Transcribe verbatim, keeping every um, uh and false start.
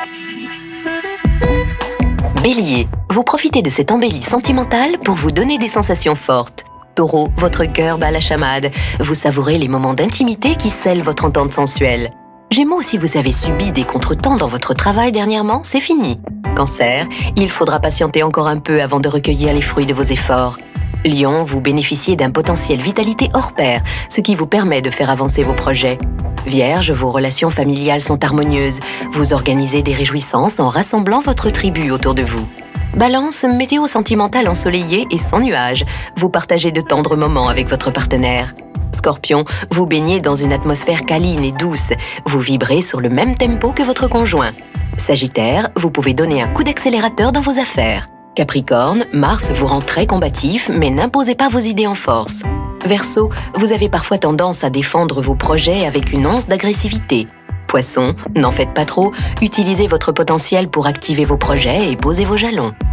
Bélier, vous profitez de cette embellie sentimentale pour vous donner des sensations fortes. Taureau, votre cœur bat la chamade. Vous savourez les moments d'intimité qui scellent votre entente sensuelle. Gémeaux, si vous avez subi des contretemps dans votre travail dernièrement, c'est fini. Cancer, il faudra patienter encore un peu avant de recueillir les fruits de vos efforts. Lion, vous bénéficiez d'un potentiel vitalité hors pair, ce qui vous permet de faire avancer vos projets. Vierge, vos relations familiales sont harmonieuses. Vous organisez des réjouissances en rassemblant votre tribu autour de vous. Balance, météo sentimentale ensoleillée et sans nuages. Vous partagez de tendres moments avec votre partenaire. Scorpion, vous baignez dans une atmosphère câline et douce. Vous vibrez sur le même tempo que votre conjoint. Sagittaire, vous pouvez donner un coup d'accélérateur dans vos affaires. Capricorne, Mars vous rend très combatif, mais n'imposez pas vos idées en force. Verseau, vous avez parfois tendance à défendre vos projets avec une once d'agressivité. Poisson, n'en faites pas trop, utilisez votre potentiel pour activer vos projets et poser vos jalons.